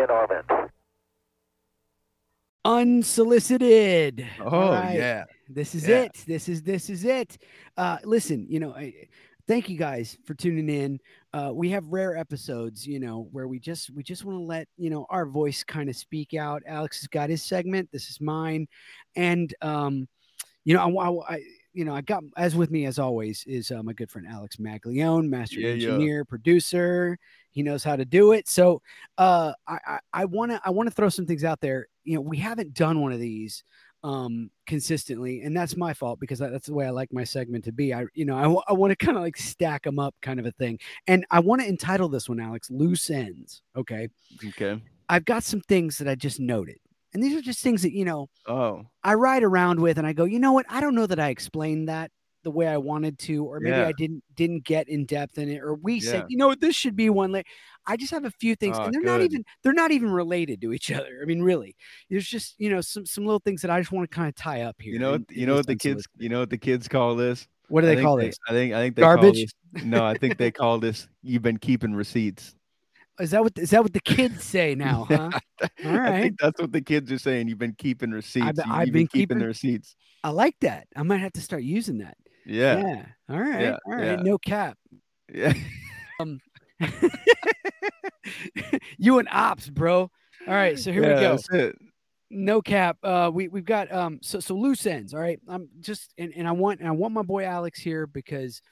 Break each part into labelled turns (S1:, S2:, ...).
S1: in orbit.
S2: Unsolicited. All
S3: Oh
S2: right.
S3: yeah.
S2: This is
S3: Yeah.
S2: it. This is it. Listen, thank you guys for tuning in. We have rare episodes, where we just want to let, our voice kind of speak out. Alex has got his segment. This is mine. And I got, as with me as always is my good friend Alex Maglione, master
S3: Yeah, yeah.
S2: engineer, producer. He knows how to do it. So I want to throw some things out there. We haven't done one of these consistently, and that's my fault because that's the way I like my segment to be. I want to kind of like stack them up, kind of a thing. And I want to entitle this one, Alex, "Loose Ends." Okay,
S3: Okay.
S2: I've got some things that I just noted, and these are just things that
S3: Oh,
S2: I ride around with, and I go, you know what? I don't know that I explained that the way I wanted to, or maybe
S3: yeah.
S2: I didn't get in depth in it, or we said,
S3: Yeah.
S2: this should be one. I just have a few things,
S3: Oh,
S2: and
S3: good.
S2: they're not even related to each other. I mean, really, there's just some little things that I just want to kind of tie up here.
S3: You
S2: In
S3: know
S2: this
S3: what the kids
S2: unsolicited.
S3: you know what the kids call this?
S2: What do they call this?
S3: I think they call
S2: Garbage?
S3: this no, I think they call this you've been keeping receipts.
S2: Is that what the kids say now?
S3: Yeah,
S2: Huh? All
S3: I
S2: right.
S3: think that's what the kids are saying. You've been keeping receipts.
S2: I've
S3: You've been
S2: been
S3: keeping the
S2: keeping.
S3: receipts.
S2: I like that. I might have to start using that.
S3: Yeah.
S2: Yeah. All right.
S3: Yeah.
S2: All right.
S3: Yeah.
S2: No cap.
S3: Yeah.
S2: Um, you and ops, bro. All right, so here we
S3: Yeah,
S2: go.
S3: that's it.
S2: No cap. We've got so loose ends. All right. I'm just and I want my boy Alex here because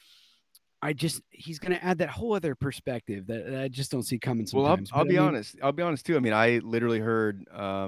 S2: he's gonna add that whole other perspective that I just don't see coming
S3: Well,
S2: sometimes.
S3: I'll
S2: But I
S3: be
S2: mean,
S3: honest. I'll be honest too. I mean, I literally heard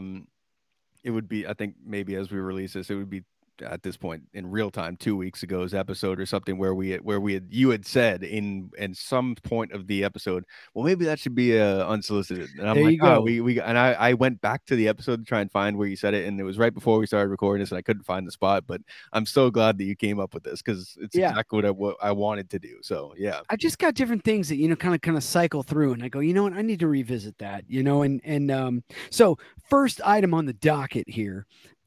S3: it would be I think maybe as we release this, it would be at this point in real time 2 weeks ago's episode or something where we had you had said in some point of the episode, well maybe that should be unsolicited, and I'm
S2: there
S3: like,
S2: you
S3: oh,
S2: go.
S3: we and I went back to the episode to try and find where you said it, and it was right before we started recording this, and I couldn't find the spot, but I'm so glad that you came up with this because it's
S2: Yeah.
S3: exactly what I wanted to do. So yeah.
S2: I just got different things that kind of cycle through, and I go, you know what, I need to revisit that, and so first item on the docket here,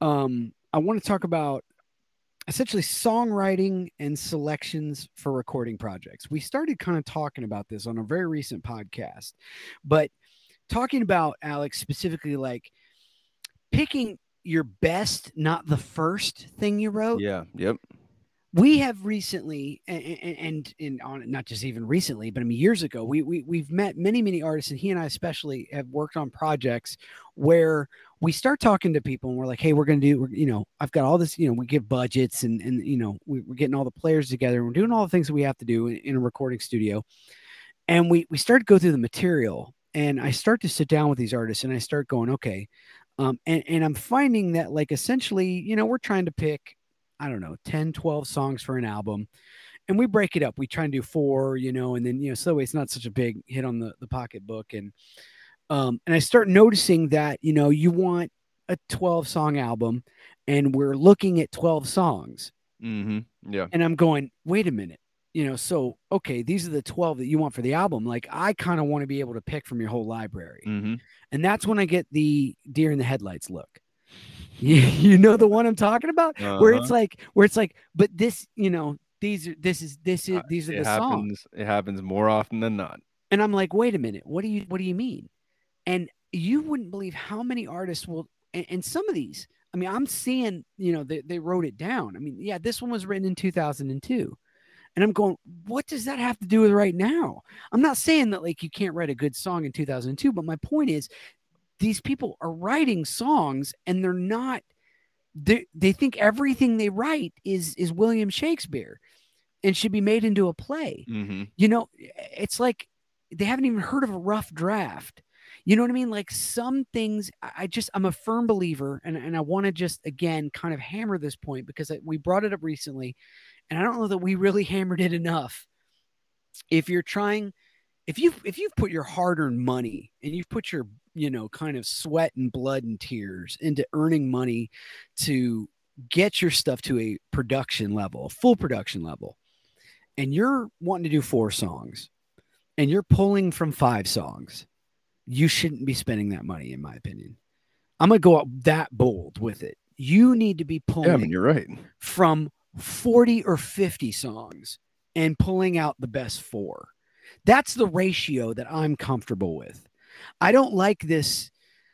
S2: I want to talk about essentially songwriting and selections for recording projects. We started kind of talking about this on a very recent podcast, but talking about Alex specifically, like picking your best, not the first thing you wrote.
S3: Yeah. Yep.
S2: We have recently, and on not just even recently, but I mean years ago, we've met many artists, and he and I especially have worked on projects where we start talking to people and we're like, hey, we're going to do, I've got all this, we give budgets and we're getting all the players together and we're doing all the things that we have to do in a recording studio. And we start to go through the material and I start to sit down with these artists and I start going, okay. And I'm finding that like, essentially, we're trying to pick, I don't know, 10, 12 songs for an album. And we break it up. We try and do four, and then, so that way it's not such a big hit on the pocketbook. And I start noticing that, you want a 12 song album and we're looking at 12 songs.
S3: Mm-hmm. Yeah.
S2: And I'm going, wait a minute. So, okay, these are the 12 that you want for the album. Like, I kind of want to be able to pick from your whole library.
S3: Mm-hmm.
S2: And that's when I get the deer in the headlights look. You know the one I'm talking about? Where it's like, but this, these are these are the songs.
S3: It happens more often than not.
S2: And I'm like, wait a minute, what do you mean? And you wouldn't believe how many artists will, and some of these, I mean, I'm seeing, they wrote it down. I mean, yeah, this one was written in 2002. And I'm going, what does that have to do with right now? I'm not saying that like you can't write a good song in 2002, but my point is these people are writing songs and they're not, they think everything they write is William Shakespeare and should be made into a play.
S3: Mm-hmm.
S2: It's like they haven't even heard of a rough draft. You know what I mean? Like some things, I'm a firm believer, and I want to just again kind of hammer this point because we brought it up recently, and I don't know that we really hammered it enough. If you're trying, if you've put your hard-earned money and you've put your kind of sweat and blood and tears into earning money to get your stuff to a production level, full production level, and you're wanting to do 4 songs, and you're pulling from 5 songs. You shouldn't be spending that money, in my opinion. I'm going to go out that bold with it. You need to be pulling
S3: Yeah, I mean, you're right.
S2: from 40 or 50 songs and pulling out the best 4. That's the ratio that I'm comfortable with. I don't like this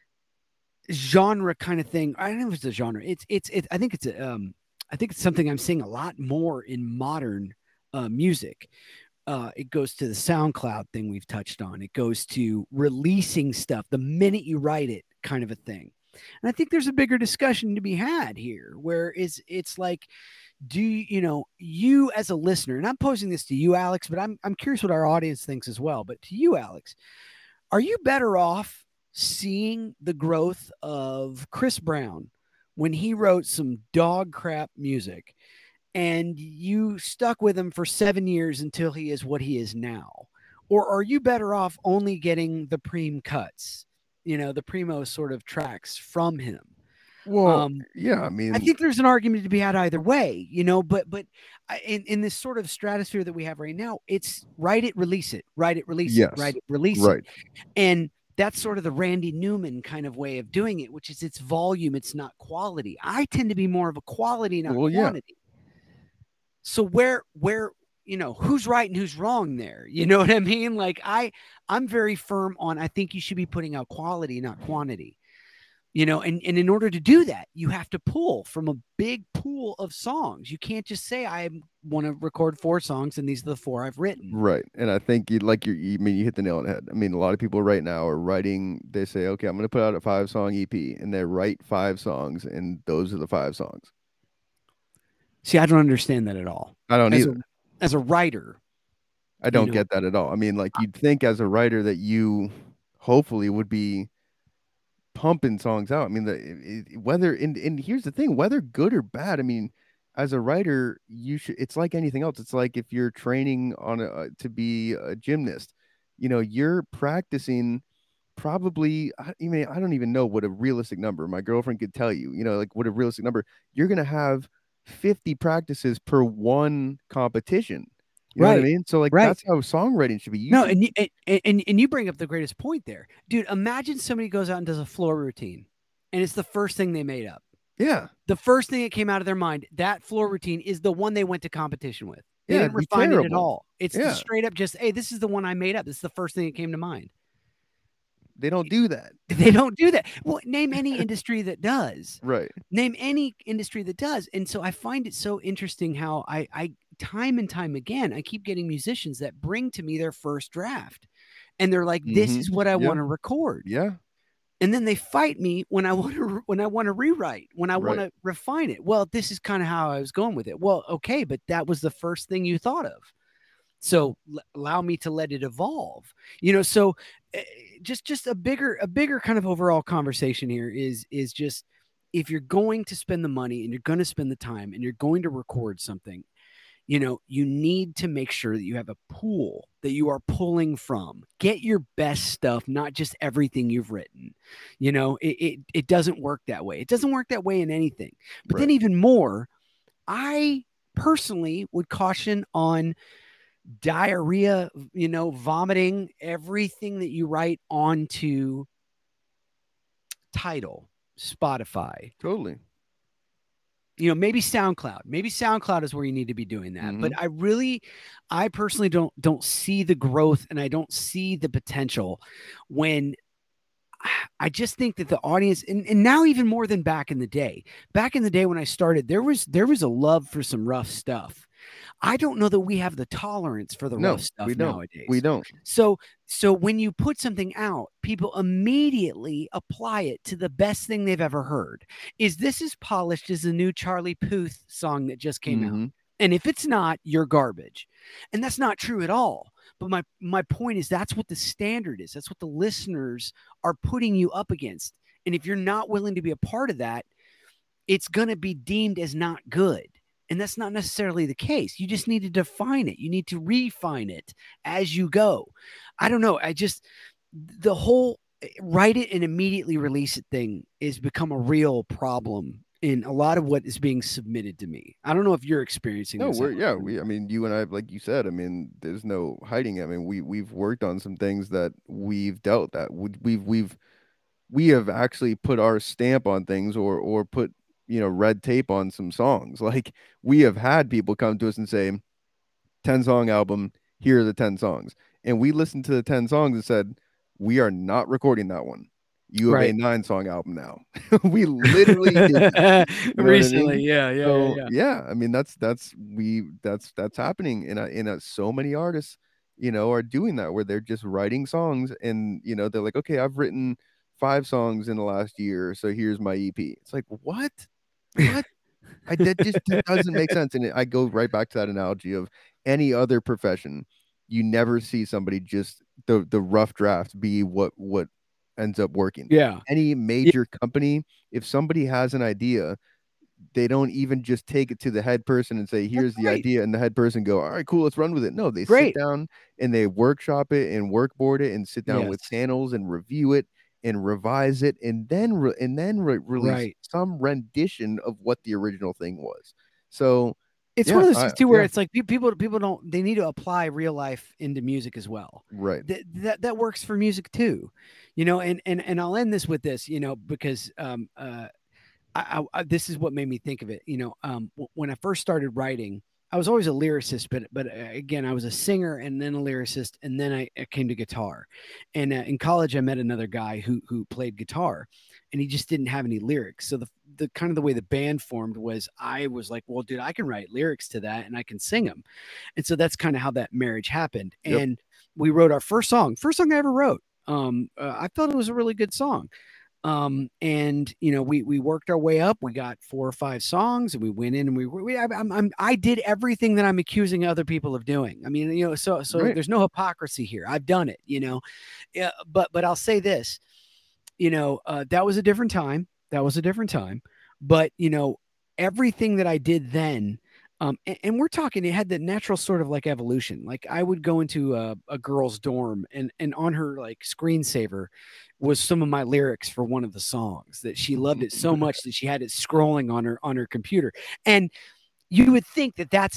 S2: genre kind of thing. I don't know if it's a genre. It's I think it's a I think it's something I'm seeing a lot more in modern music. It goes to the SoundCloud thing we've touched on. It goes to releasing stuff the minute you write it, kind of a thing. And I think there's a bigger discussion to be had here, where it's like, do you know, you as a listener, and I'm posing this to you, Alex, but I'm curious what our audience thinks as well. But to you, Alex, are you better off seeing the growth of Chris Brown when he wrote some dog crap music and you stuck with him for 7 years until he is what he is now? Or are you better off only getting the preem cuts, you know, the primo sort of tracks from him?
S3: Well,
S2: Um,
S3: yeah, I
S2: I
S3: mean,
S2: think there's an argument to be had either way, you know, but in this sort of stratosphere that we have right now, it's write it, release it, write it, release it, write
S3: yes,
S2: it, release it.
S3: right.
S2: And that's sort of the Randy Newman kind of way of doing it, which is it's volume, it's not quality. I tend to be more of a quality, not
S3: Well, yeah,
S2: quantity. So where you know who's right and who's wrong there? You know what I mean? Like I'm very firm on I think you should be putting out quality, not quantity. You know, and in order to do that, you have to pull from a big pool of songs. You can't just say I want to record 4 songs and these are the 4 I've written.
S3: right. And I think you like you I mean, you hit the nail on the head. I mean, a lot of people right now are writing. They say, okay, I'm going to put out a 5 song EP, and they write 5 songs, and those are the 5 songs.
S2: See, I don't understand that at all.
S3: I don't
S2: As
S3: either.
S2: a as a writer,
S3: I
S2: you
S3: don't
S2: know,
S3: get that at all. I mean, like you'd think as a writer that you hopefully would be pumping songs out. I mean, whether and here's the thing, whether good or bad. I mean, as a writer, you should. It's like anything else. It's like if you're training on to be a gymnast, you know, you're practicing. Probably, I mean, I don't even know what a realistic number. My girlfriend could tell you, you know, like what a realistic number. You're gonna have 50 practices per one competition. You know what I
S2: right,
S3: mean? So like
S2: right.
S3: that's how songwriting should be. You
S2: No,
S3: should,
S2: and you bring up the greatest point there, dude. Imagine somebody goes out and does a floor routine, and it's the first thing they made up.
S3: yeah,
S2: The first thing that came out of their mind, that floor routine is the one they went to competition with. They
S3: yeah,
S2: didn't
S3: it'd be
S2: refine it at
S3: terrible.
S2: all. It's the
S3: Yeah,
S2: straight up just, hey, this is the one I made up. This is the first thing that came to mind.
S3: they don't do that.
S2: They don't do that. Well, name any industry that does.
S3: Right.
S2: Name any industry that does. And so I find it so interesting how I time and time again, I keep getting musicians that bring to me their first draft. And they're like, this
S3: Mm-hmm.
S2: is what I
S3: Yeah.
S2: want to record.
S3: Yeah.
S2: And then they fight me when I want to rewrite, when I want
S3: Right.
S2: to refine it. Well, this is kind of how I was going with it. Well, okay, but that was the first thing you thought of. So allow me to let it evolve. You know, so uh, just a bigger kind of overall conversation here is just if you're going to spend the money and you're going to spend the time and you're going to record something, you know, you need to make sure that you have a pool that you are pulling from. Get your best stuff, not just everything you've written. You know, it doesn't work that way. It doesn't work that way in anything. But then
S3: Right.
S2: even more, I personally would caution on diarrhea, you know, vomiting everything that you write onto Tidal, Spotify,
S3: Totally.
S2: you know, maybe SoundCloud is where you need to be doing that.
S3: Mm-hmm.
S2: But I personally don't see the growth and I don't see the potential when I just think that the audience and now even more than back in the day when I started, there was a love for some rough stuff. I don't know that we have the tolerance for the rough
S3: No,
S2: stuff
S3: we don't. We
S2: nowadays.
S3: don't.
S2: So when you put something out, people immediately apply it to the best thing they've ever heard. Is this as polished as the new Charlie Puth song that just came out?
S3: Mm-hmm.
S2: And if it's not, you're garbage. And that's not true at all. But my point is that's what the standard is. That's what the listeners are putting you up against. And if you're not willing to be a part of that, it's going to be deemed as not good. And that's not necessarily the case. You just need to define it. You need to refine it as you go. I don't know. The whole write it and immediately release it thing is become a real problem in a lot of what is being submitted to me. I don't know if you're experiencing
S3: No,
S2: this,
S3: we're
S2: Alex.
S3: yeah, I mean, you and I, like you said, I mean, there's no hiding it. I mean, we've worked on some things that we've dealt that we have actually put our stamp on things or put, you know, red tape on some songs. Like we have had people come to us and say, 10 song album, here are the 10 songs. And we listened to the 10 songs and said, we are not recording that one. You have a
S2: Right.
S3: 9-song album now. We literally did that. You know what I
S2: Recently.
S3: mean?
S2: Yeah.
S3: So yeah, I mean that's happening so many artists, are doing that where they're just writing songs and they're like, okay, I've written 5 songs in the last year, so here's my EP. It's like, what? What? That doesn't make sense. And I go right back to that analogy of any other profession. You never see somebody just the rough draft be what ends up working.
S2: Yeah.
S3: Any
S2: Yeah.
S3: major company, if somebody has an idea, they don't even just take it to the head person and say,
S2: That's
S3: here's the
S2: great.
S3: idea, and the head person go, all right, cool, let's run with it. No, they sit
S2: Great.
S3: down and they workshop it and workboard it and sit down with
S2: Yes.
S3: panels and review it and revise it and then release
S2: Right.
S3: some rendition of what the original thing was. So
S2: It's one
S3: yeah,
S2: of those things too where
S3: yeah,
S2: it's like people don't, they need to apply real life into music as well.
S3: right.
S2: That works for music too, and I'll end this with this, because this is what made me think of it. When I first started writing, I was always a lyricist, but again, I was a singer and then a lyricist, and then I came to guitar. And in college, I met another guy who played guitar, and he just didn't have any lyrics. So the kind of the way the band formed was I was like, well, dude, I can write lyrics to that and I can sing them, and so that's kind of how that marriage happened.
S3: Yep.
S2: And we wrote our first song I ever wrote. I thought it was a really good song. And we worked our way up. We got 4 or 5 songs, and we went in and I did everything that I'm accusing other people of doing. I mean, so
S3: Right.
S2: there's no hypocrisy here. I've done it, yeah, but I'll say this, that was a different time. But everything that I did then, and we're talking, it had the natural sort of like evolution. Like I would go into a girl's dorm, and on her like screensaver was some of my lyrics for one of the songs that she loved it so much that she had it scrolling on her computer. And you would think that that's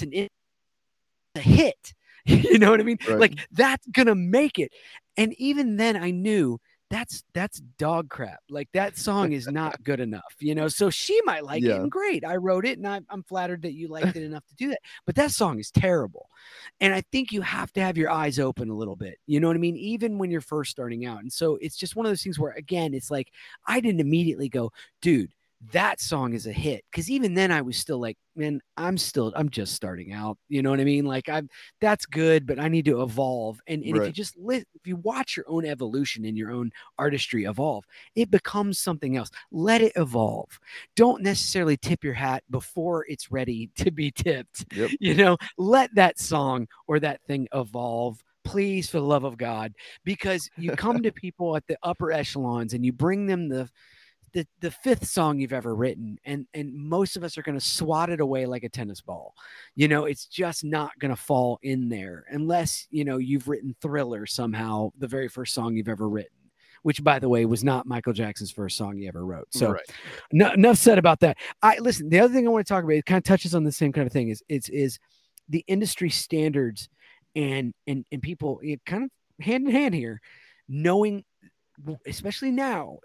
S2: a hit. You know what I mean?
S3: Right.
S2: Like that's gonna make it. And even then I knew that's dog crap. Like that song is not good enough, so she might like it,
S3: Yeah.
S2: and great, I wrote it, and I'm flattered that you liked it enough to do that, but that song is terrible. And I think you have to have your eyes open a little bit, you know what I mean, even when you're first starting out. And so it's just one of those things where, again, it's like I didn't immediately go, dude, that song is a hit, because even then I was still like, man, I'm just starting out, you know what I mean, like that's good, but I need to evolve. And if
S3: Right.
S2: you just if you watch your own evolution and your own artistry evolve, it becomes something else. Let it evolve. Don't necessarily tip your hat before it's ready to be tipped.
S3: Yep.
S2: Let that song or that thing evolve, please, for the love of God, because you come to people at the upper echelons and you bring them the 5th song you've ever written, and most of us are going to swat it away like a tennis ball. It's just not going to fall in there unless you've written Thriller somehow, the very first song you've ever written, which, by the way, was not Michael Jackson's first song he ever wrote. So
S3: right.
S2: enough said about that. Listen, the other thing I want to talk about, it kind of touches on the same kind of thing, is the industry standards and people, kind of hand in hand here, knowing, especially now,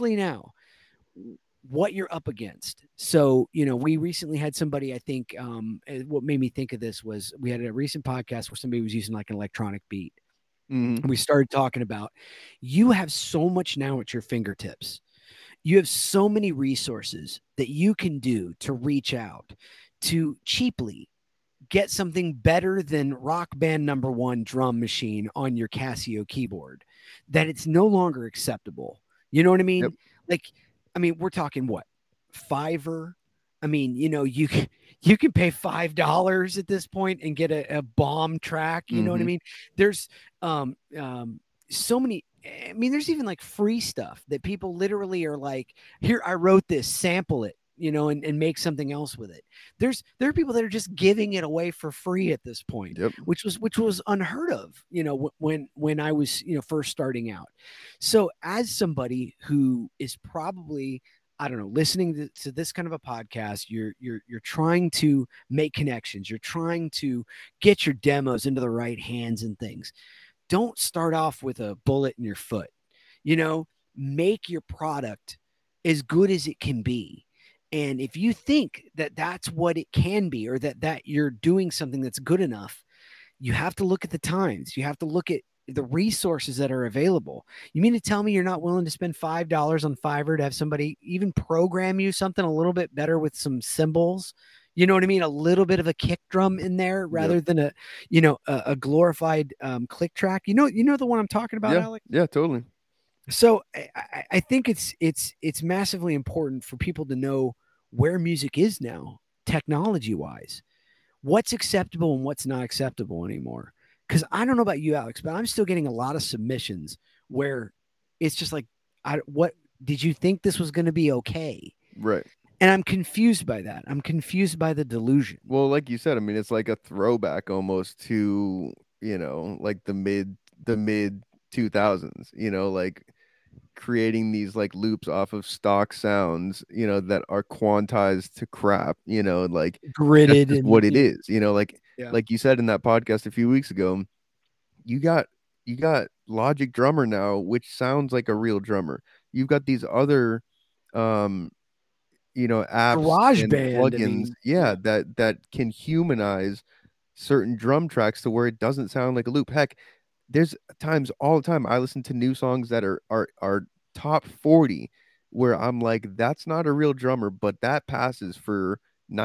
S2: what you're up against. So, we recently had somebody, I think, what made me think of this was we had a recent podcast where somebody was using like an electronic beat.
S3: Mm-hmm.
S2: And we started talking about, you have so much now at your fingertips. You have so many resources that you can do to reach out to cheaply get something better than Rock Band #1 drum machine on your Casio keyboard, that it's no longer acceptable. You know what I mean?
S3: Yep.
S2: Like, I mean, we're talking what? Fiverr? I mean, you can pay $5 at this point and get a bomb track. You know what I mean? There's so many. I mean, there's even like free stuff that people literally are like, here, I wrote this, sample it, and make something else with it. There are people that are just giving it away for free at this point,
S3: Yep.
S2: which was unheard of, when I was, first starting out. So as somebody who is probably, I don't know, listening to this kind of a podcast, you're trying to make connections, you're trying to get your demos into the right hands and things. Don't start off with a bullet in your foot. Make your product as good as it can be. And if you think that that's what it can be, or that you're doing something that's good enough, you have to look at the times. You have to look at the resources that are available. You mean to tell me you're not willing to spend $5 on Fiverr to have somebody even program you something a little bit better with some cymbals? You know what I mean? A little bit of a kick drum in there rather than a glorified click track. You know the one I'm talking about,
S3: Yeah.
S2: Alex?
S3: Yeah, totally.
S2: So I think it's massively important for people to know where music is now, technology wise, what's acceptable and what's not acceptable anymore. Because I don't know about you, Alex, but I'm still getting a lot of submissions where it's just like, what did you think this was going to be okay?
S3: Right.
S2: And I'm confused by that. I'm confused by the delusion.
S3: Well, like you said, I mean, it's like a throwback almost to, like the mid 2000s, like creating these like loops off of stock sounds, that are quantized to crap, like that's
S2: Gridded
S3: just what
S2: and
S3: it is,
S2: yeah,
S3: like you said in that podcast a few weeks ago, you got Logic Drummer now, which sounds like a real drummer. You've got these other um apps
S2: garage
S3: and
S2: band. I
S3: plugins,
S2: mean,
S3: yeah, that can humanize certain drum tracks to where it doesn't sound like a loop. Heck, there's times all the time I listen to new songs that are top 40 where I'm like, that's not a real drummer, but that passes for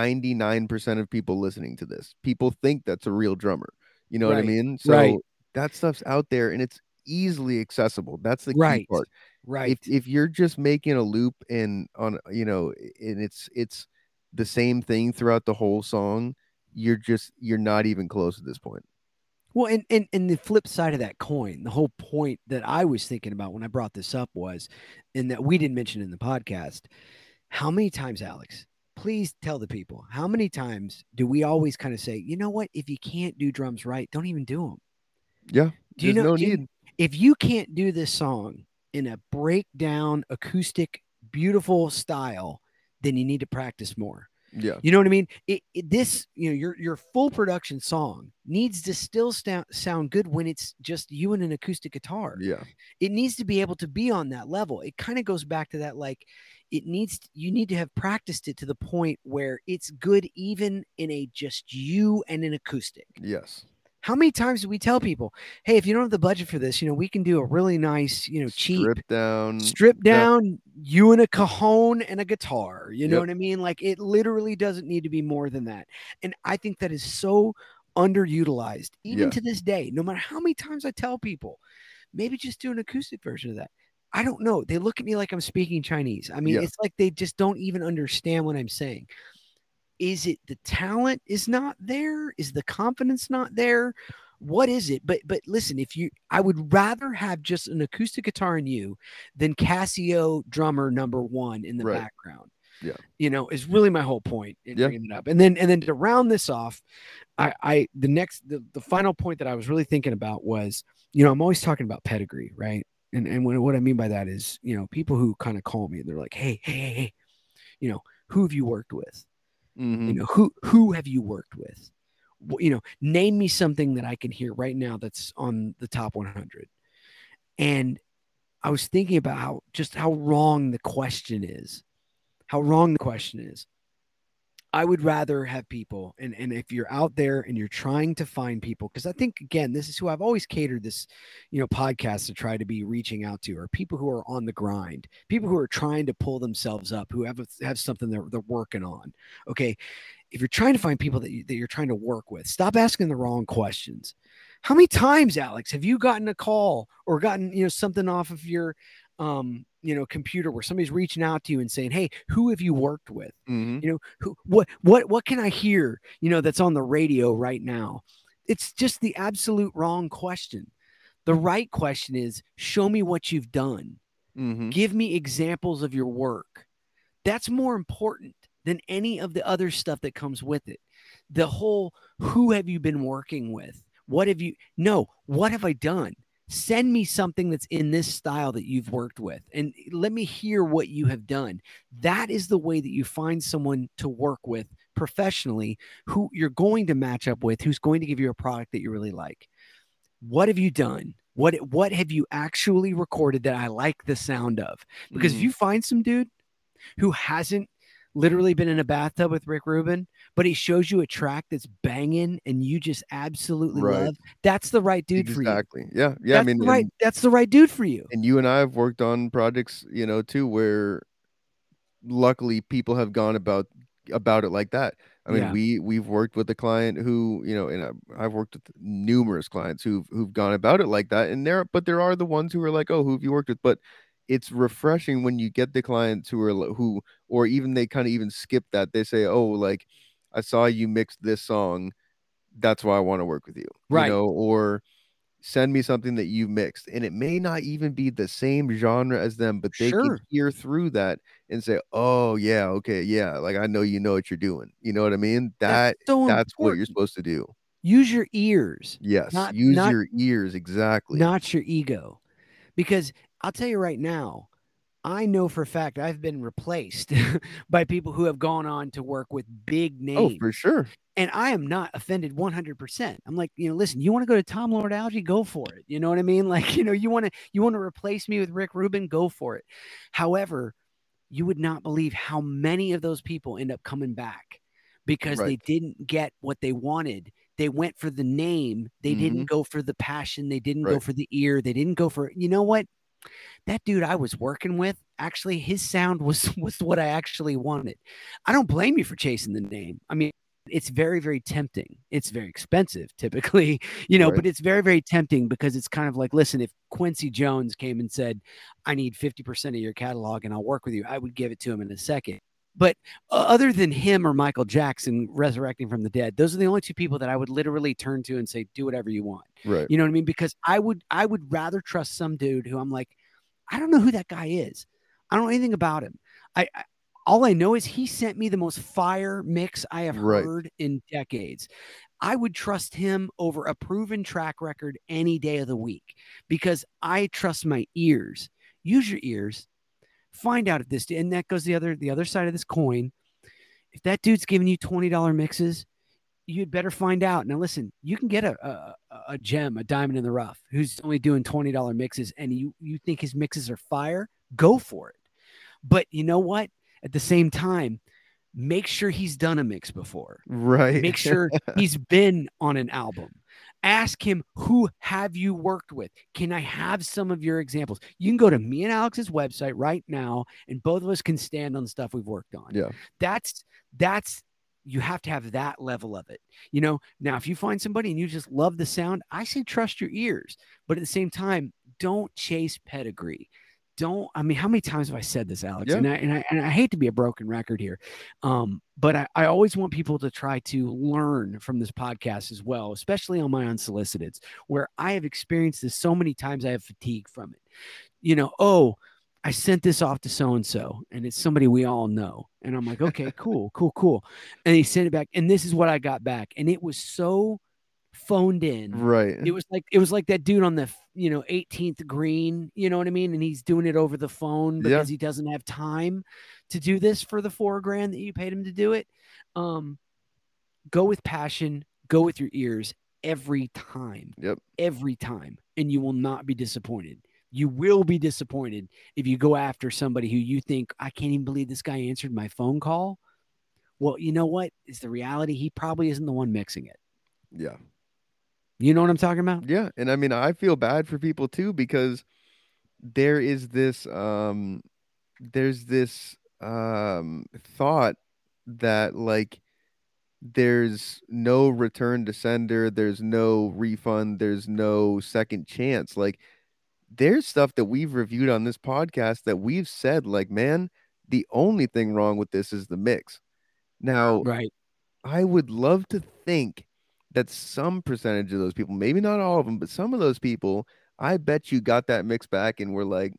S3: 99% of people listening to this. People think that's a real drummer. You know what I
S2: right,
S3: mean?
S2: right,
S3: So that stuff's out there and it's easily accessible. That's the key
S2: right,
S3: part. If
S2: right.
S3: you're just making a loop and on, and it's the same thing throughout the whole song, you're not even close at this point.
S2: Well, and the flip side of that coin, the whole point that I was thinking about when I brought this up was, and that we didn't mention in the podcast, how many times, Alex, please tell the people, how many times do we always kind of say, you know what, if you can't do drums right, don't even do them.
S3: Yeah,
S2: Do you
S3: there's
S2: know,
S3: no need.
S2: if you can't do this song in a breakdown, acoustic, beautiful style, then you need to practice more.
S3: Yeah.
S2: You know what I mean? This, your full production song needs to still sound good when it's just you and an acoustic guitar.
S3: Yeah.
S2: It needs to be able to be on that level. It kind of goes back to that, like you need to have practiced it to the point where it's good even in a just you and an acoustic.
S3: Yes.
S2: How many times do we tell people, hey, if you don't have the budget for this, we can do a really nice, cheap strip
S3: Yeah.
S2: down you and a cajon and a guitar. You know
S3: Yep.
S2: what I mean? Like it literally doesn't need to be more than that. And I think that is so underutilized, even
S3: Yeah.
S2: to this day. No matter how many times I tell people, maybe just do an acoustic version of that. I don't know. They look at me like I'm speaking Chinese. I mean,
S3: Yeah.
S2: it's like they just don't even understand what I'm saying. Is it the talent is not there? Is the confidence not there? What is it? But listen, I would rather have just an acoustic guitar in you than Casio drummer number one in the
S3: Right.
S2: background.
S3: Yeah.
S2: Is really my whole point in
S3: Yeah.
S2: bringing it up. And then to round this off, the final point that I was really thinking about was, I'm always talking about pedigree, right? And what I mean by that is, people who kind of call me and they're like, hey, who have you worked with?
S3: Mm-hmm.
S2: Who have you worked with? Name me something that I can hear right now that's on the top 100. And I was thinking about how wrong the question is. How wrong the question is. I would rather have people, and if you're out there and you're trying to find people, because I think, again, this is who I've always catered this, podcast to try to be reaching out to, are people who are on the grind, people who are trying to pull themselves up, who have something they're working on. Okay. If you're trying to find people that you're trying to work with, stop asking the wrong questions. How many times, Alex, have you gotten a call or gotten, something off of your, computer where somebody's reaching out to you and saying, hey, who have you worked with?
S3: Mm-hmm.
S2: What can I hear, that's on the radio right now? It's just the absolute wrong question. The right question is, show me what you've done.
S3: Mm-hmm.
S2: Give me examples of your work. That's more important than any of the other stuff that comes with it. The whole, who have you been working with? What have I done? Send me something that's in this style that you've worked with and let me hear what you have done. That is the way that you find someone to work with professionally, who you're going to match up with, who's going to give you a product that you really like. What have you done? What have you actually recorded that I like the sound of? Because if you find some dude who hasn't literally been in a bathtub with Rick Rubin, but he shows you a track that's banging and you just absolutely
S3: Right.
S2: love, that's the right dude for you.
S3: Exactly. Yeah. Yeah. I mean,
S2: That's the right dude for you.
S3: and you and I have worked on projects, you know, too, where luckily people have gone about it like that. I mean,
S2: Yeah.
S3: we've worked with a client who, you know, and I've worked with numerous clients who've gone about it like that. And there are the ones who are like, oh, who have you worked with? But it's refreshing when you get the clients who are who, or even they kind of even skip that. They say, oh, like I saw you mix this song, that's why I want to work with you, you
S2: Right.
S3: know, or send me something that you mixed, and it may not even be the same genre as them, but they can
S2: Sure.
S3: hear through that and say, oh yeah, okay, yeah, like I know you know what you're doing, you know what I mean?
S2: That's
S3: that
S2: so
S3: that's what you're
S2: important.
S3: supposed to do.
S2: Use your ears,
S3: Yes,
S2: not
S3: use
S2: not
S3: your ears, exactly.
S2: not your ego. Because I'll tell you right now, I know for a fact I've been replaced by people who have gone on to work with big
S3: Oh,
S2: names.
S3: for sure.
S2: And I am not offended 100%. I'm like, listen, you want to go to Tom Lord Algae, go for it. You know what I mean? Like, you want to replace me with Rick Rubin, go for it. However, you would not believe how many of those people end up coming back because
S3: Right.
S2: they didn't get what they wanted. They went for the name. They
S3: Mm-hmm.
S2: didn't go for the passion. They didn't go
S3: Right.
S2: for the ear. They didn't go for, you know what? That dude I was working with, actually, his sound was what I actually wanted. I don't blame you for chasing the name. I mean, it's very, very tempting. It's very expensive typically,
S3: Right.
S2: but it's very, very tempting because it's kind of like, listen, if Quincy Jones came and said, I need 50% of your catalog and I'll work with you, I would give it to him in a second. But other than him or Michael Jackson resurrecting from the dead, those are the only two people that I would literally turn to and say, do whatever you want.
S3: Right.
S2: You know what I mean? Because I would rather trust some dude who I'm like, I don't know who that guy is. I don't know anything about him. I all I know is he sent me the most fire mix I have
S3: Right.
S2: heard in decades. I would trust him over a proven track record any day of the week because I trust my ears. Use your ears. Find out if this, and that goes the other side of this coin. If that dude's giving you $20 mixes, you'd better find out. Now, listen, you can get a gem, a diamond in the rough, who's only doing $20 mixes, and you think his mixes are fire. Go for it. But you know what? At the same time, make sure he's done a mix before.
S3: Right.
S2: Make sure he's been on an album. Ask him, who have you worked with? Can I have some of your examples? You can go to me and Alex's website right now, and both of us can stand on the stuff we've worked on.
S3: Yeah.
S2: That's you have to have that level of it. Now if you find somebody and you just love the sound, I say trust your ears, but at the same time, don't chase pedigree. Don't, I mean, how many times have I said this, Alex?
S3: Yeah.
S2: And I hate to be a broken record here. But I always want people to try to learn from this podcast as well, especially on my unsoliciteds, where I have experienced this so many times I have fatigue from it. Oh, I sent this off to so and so, and it's somebody we all know. And I'm like, okay, cool, cool, cool. And he sent it back, and this is what I got back. And it was so phoned in.
S3: Right.
S2: It was like that dude on the 18th green, you know what I mean? And he's doing it over the phone
S3: Yeah.
S2: because he doesn't have time to do this for the $4,000 that you paid him to do it. Go with passion, go with your ears every time.
S3: Yep.
S2: Every time. And you will not be disappointed. You will be disappointed if you go after somebody who you think, I can't even believe this guy answered my phone call. Well, you know what is the reality? He probably isn't the one mixing it.
S3: Yeah.
S2: You know what I'm talking about?
S3: Yeah. And I mean, I feel bad for people too, because there is this there's this thought that like there's no return to sender, there's no refund, there's no second chance. Like there's stuff that we've reviewed on this podcast that we've said like, man, the only thing wrong with this is the mix. Now,
S2: Right.
S3: I would love to think that some percentage of those people, maybe not all of them, but some of those people, I bet you got that mix back and were like,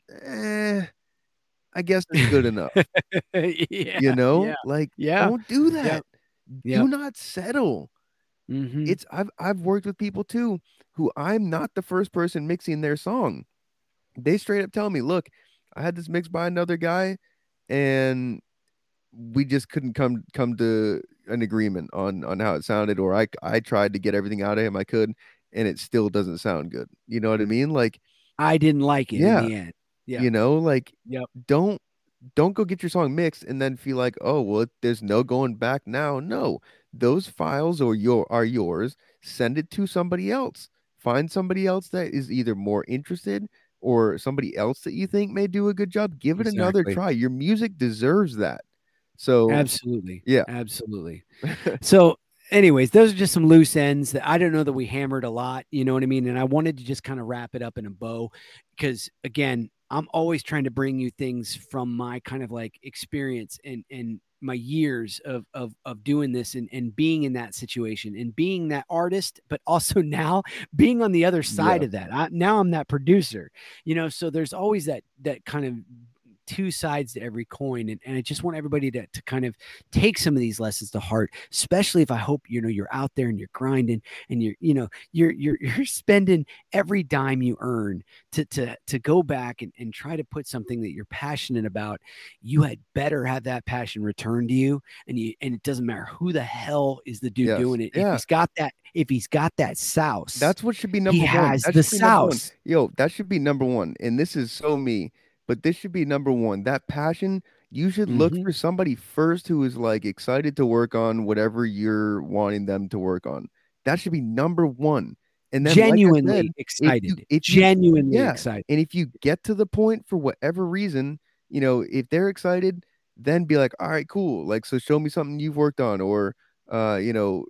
S3: I guess it's good enough.
S2: Yeah. Yeah.
S3: Like
S2: Yeah.
S3: don't do
S2: Yep.
S3: that. Do
S2: Yep.
S3: not settle.
S2: Mm-hmm.
S3: I've worked with people too who I'm not the first person mixing their song. They straight up tell me, look, I had this mixed by another guy and we just couldn't come to an agreement on how it sounded, or I tried to get everything out of him I could and it still doesn't sound good. You know what I mean? Like,
S2: I didn't like it in
S3: yeah,
S2: the end. Yeah.
S3: like
S2: Yep.
S3: don't don't go get your song mixed and then feel like, oh, well, there's no going back now. No, those files are yours. Send it to somebody else. Find somebody else that is either more interested or somebody else that you think may do a good job. Give it another
S2: Exactly.
S3: try. Your music deserves that. So,
S2: Absolutely.
S3: yeah.
S2: Absolutely. So, anyways, those are just some loose ends that I don't know that we hammered a lot. You know what I mean? And I wanted to just kind of wrap it up in a bow because, again, I'm always trying to bring you things from my kind of like experience and my years of doing this and being in that situation and being that artist, but also now being on the other side
S3: Yeah.
S2: of that. Now I'm that producer, so there's always that kind of two sides to every coin, and I just want everybody to kind of take some of these lessons to heart, especially if I hope you're out there and you're grinding and you're spending every dime you earn to go back and try to put something that you're passionate about. You had better have that passion returned to you, and it doesn't matter who the hell is the dude
S3: Yes.
S2: doing it.
S3: Yeah.
S2: If he's got that souse,
S3: That's what should be
S2: he
S3: number one.
S2: has
S3: That
S2: the
S3: should be number one.
S2: souse.
S3: Yo, that should be number one. And this is so me, but this should be number one. That passion, you should look
S2: Hmm.
S3: for somebody first who is like excited to work on whatever you're wanting them to work on. That should be number one. And then, like I
S2: Genuinely
S3: said,
S2: excited.
S3: if you,
S2: Genuinely
S3: yeah,
S2: excited.
S3: and if you get to the point for whatever reason, if they're excited, then be like, all right, cool. Like, so show me something you've worked on, or, you know,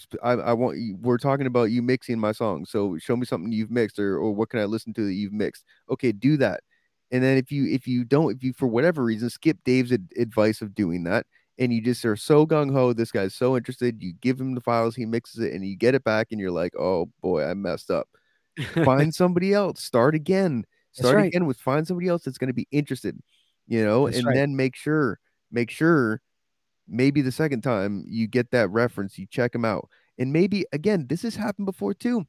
S3: I want you, we're talking about you mixing my song. So show me something you've mixed, or what can I listen to that you've mixed? Okay, do that. And then if you for whatever reason skip Dave's advice of doing that, and you just are so gung ho, this guy's so interested, you give him the files, he mixes it, and you get it back, and you're like, oh boy, I messed up. Find somebody else. Start again.
S2: That's
S3: Start
S2: right.
S3: again with find somebody else that's going to be interested,
S2: That's
S3: and
S2: right.
S3: then make sure maybe the second time you get that reference, you check them out. And maybe again, this has happened before too.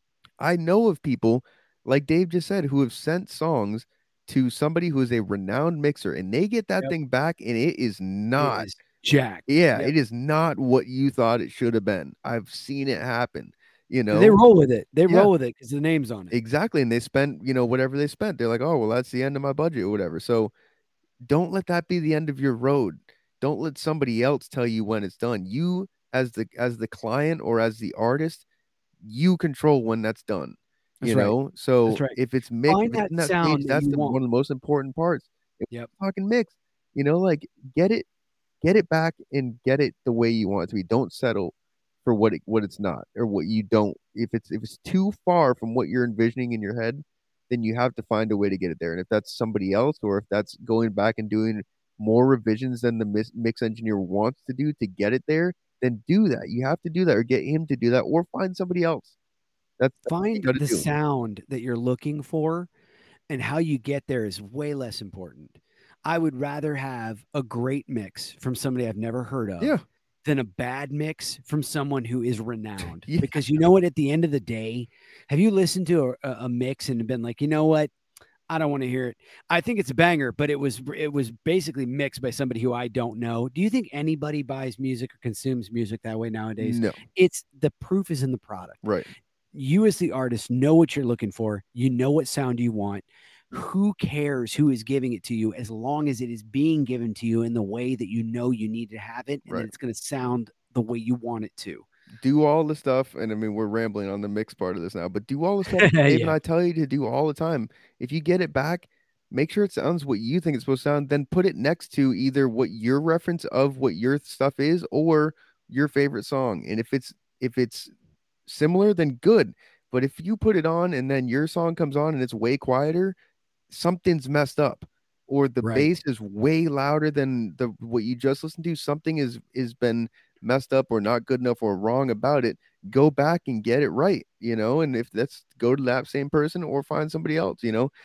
S3: I know of people, like Dave just said, who have sent songs to somebody who is a renowned mixer, and they get that
S2: Yep.
S3: thing back and it is
S2: It
S3: not,
S2: is jacked.
S3: yeah,
S2: Yep.
S3: it is not what you thought it should have been. I've seen it happen, you
S2: And they
S3: know?
S2: roll with it. They
S3: Yeah,
S2: roll with it because the name's on it.
S3: exactly. And they spent, whatever they spent. They're like, oh, well, that's the end of my budget or whatever. So don't let that be the end of your road. Don't let somebody else tell you when it's done. You, as the client or as the artist, you control when that's done.
S2: That's right.
S3: So
S2: That's right.
S3: if it's mixed,
S2: Find
S3: if it's
S2: that
S3: in that stage,
S2: sound that
S3: that's
S2: you
S3: one
S2: want.
S3: of the most important parts. If
S2: Yep.
S3: we're talking mix, like get it back and get it the way you want it to be. Don't settle for what it's not, or what you don't. If it's too far from what you're envisioning in your head, then you have to find a way to get it there. And if that's somebody else, or if that's going back and doing more revisions than the mix engineer wants to do to get it there, then do that. You have to do that, or get him to do that, or find somebody else. That's what you
S2: Find
S3: got to
S2: the
S3: do.
S2: sound that you're looking for, and how you get there is way less important. I would rather have a great mix from somebody I've never heard
S3: Yeah,
S2: of than a bad mix from someone who is renowned.
S3: yeah,
S2: Because you know what? At the end of the day, have you listened to a mix and been like, you know what? I don't want to hear it. I think it's a banger, but it was basically mixed by somebody who I don't know. Do you think anybody buys music or consumes music that way nowadays?
S3: no,
S2: It's the proof is in the product.
S3: right.
S2: You as the artist know what you're looking for. You know what sound you want. Who cares who is giving it to you as long as it is being given to you in the way that you know you need to have it and that
S3: Right.
S2: it's going to sound the way you want it to.
S3: Do all the stuff, and I mean, we're rambling on the mix part of this now, but do all the stuff that Dave and
S2: Yeah.
S3: I tell you to do all the time. If you get it back, make sure it sounds what you think it's supposed to sound, then put it next to either what your reference of what your stuff is, or your favorite song. And if it's similar, then good. But if you put it on and then your song comes on and it's way quieter, something's messed up, or the
S2: Right.
S3: bass is way louder than the what you just listened to. Something is been messed up, or not good enough, or wrong about it. Go back and get it right, and if that's, go to that same person or find somebody else,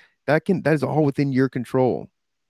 S3: that is all within your control.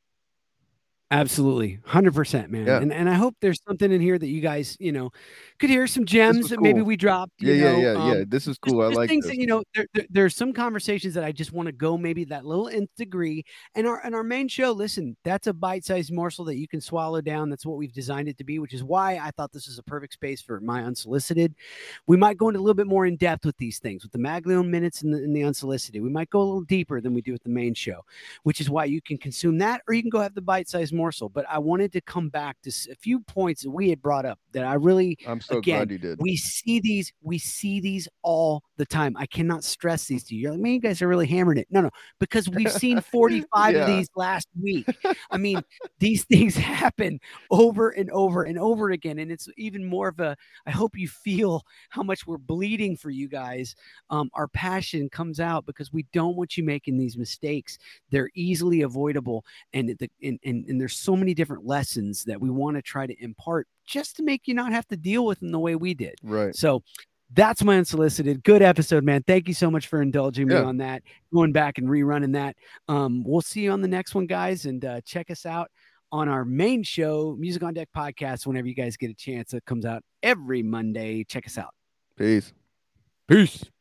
S2: Absolutely. 100%, man.
S3: Yeah,
S2: And I hope there's something in here that you guys, could hear some
S3: this
S2: gems
S3: was
S2: that maybe
S3: cool.
S2: we dropped,
S3: Yeah, yeah, yeah, yeah, this is
S2: just
S3: cool. I
S2: just
S3: like
S2: things that,
S3: this.
S2: there's some conversations that I just want to go maybe that little nth degree. And our main show, listen, that's a bite-sized morsel that you can swallow down. That's what we've designed it to be, which is why I thought this is a perfect space for my unsolicited. We might go into a little bit more in depth with these things, with the Maglione minutes and the unsolicited. We might go a little deeper than we do with the main show, which is why you can consume that, or you can go have the bite-sized morsel, but I wanted to come back to a few points that we had brought up that I really,
S1: I'm so glad you did.
S2: we see these all the time. I cannot stress these to you. You're like, man, you guys are really hammering it. No, because we've seen 45 of these last week. I mean, these things happen over and over and over again. And it's even more of a, I hope you feel how much we're bleeding for you guys. Our passion comes out because we don't want you making these mistakes. They're easily avoidable. And there's so many different lessons that we want to try to impart just to make you not have to deal with them the way we did.
S1: Right.
S2: So that's my unsolicited. Good episode, man. Thank you so much for indulging me on that, going back and rerunning that. We'll see you on the next one, guys, and check us out on our main show, Music on Deck podcast, whenever you guys get a chance. It comes out every Monday. Check us out.
S1: Peace.
S3: Peace.